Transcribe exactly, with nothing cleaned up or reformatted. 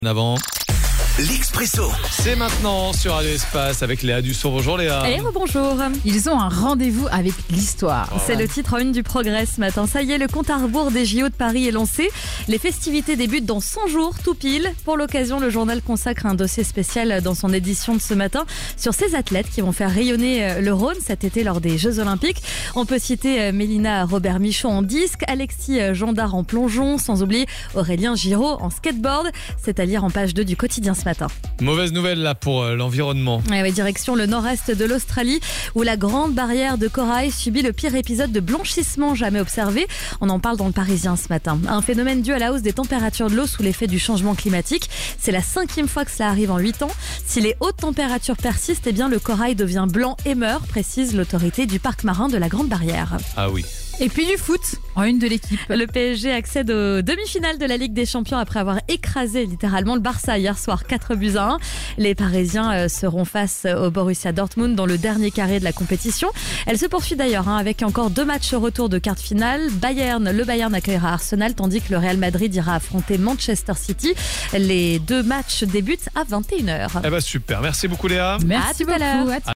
Avant. L'Expresso. C'est maintenant sur Radio Espace avec Léa Dussault. Bonjour Léa. Et bonjour. Ils ont un rendez-vous avec l'histoire. Oh. C'est le titre en une du Progrès ce matin. Ça y est, le compte à rebours des J O de Paris est lancé. Les festivités débutent dans cent jours, tout pile. Pour l'occasion, le journal consacre un dossier spécial dans son édition de ce matin sur ces athlètes qui vont faire rayonner le Rhône cet été lors des Jeux Olympiques. On peut citer Mélina Robert-Michon en disque, Alexis Gendard en plongeon, sans oublier Aurélien Giraud en skateboard. C'est à lire en page deux du quotidien ce matin. Mauvaise nouvelle là pour euh, l'environnement. Et oui, direction le nord-est de l'Australie où la grande barrière de corail subit le pire épisode de blanchissement jamais observé. On en parle dans le Parisien ce matin. Un phénomène dû à la hausse des températures de l'eau sous l'effet du changement climatique. C'est la cinquième fois que cela arrive en huit ans. Si les hautes températures persistent, eh bien le corail devient blanc et meurt, précise l'autorité du parc marin de la Grande Barrière. Ah oui. Et puis du foot, en une de l'équipe. Le P S G accède aux demi-finales de la Ligue des Champions après avoir écrasé littéralement le Barça hier soir quatre buts à un. Les Parisiens seront face au Borussia Dortmund dans le dernier carré de la compétition. Elle se poursuit d'ailleurs hein, avec encore deux matchs retour de quart de finale. Bayern, le Bayern accueillera Arsenal tandis que le Real Madrid ira affronter Manchester City. Les deux matchs débutent à vingt et une heures. Eh ben super. Merci beaucoup Léa. Merci À tout à l'heure. beaucoup. À